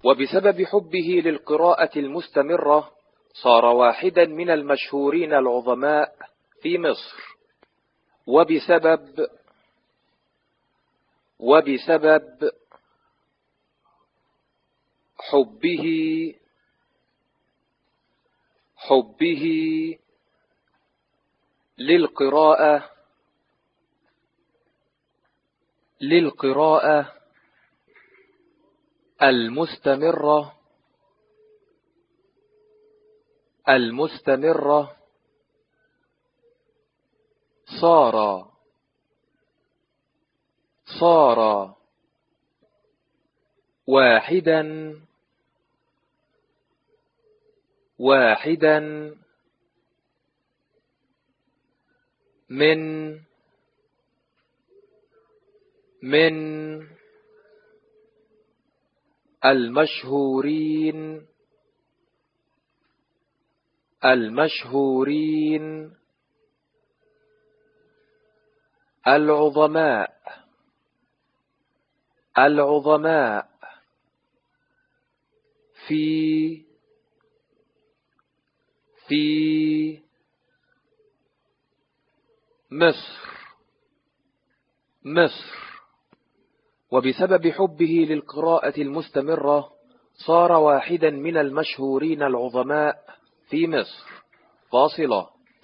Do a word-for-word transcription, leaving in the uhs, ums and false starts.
وبسبب حبه للقراءة المستمرة صار واحدا من المشهورين العظماء في مصر. وبسبب وبسبب حبه حبه للقراءة للقراءة المستمرة المستمرة صار صار واحدا واحدا من من المشهورين المشهورين العظماء العظماء في في مصر مصر. وبسبب حبه للقراءة المستمرة صار واحدا من المشهورين العظماء في مصر. فاصلة.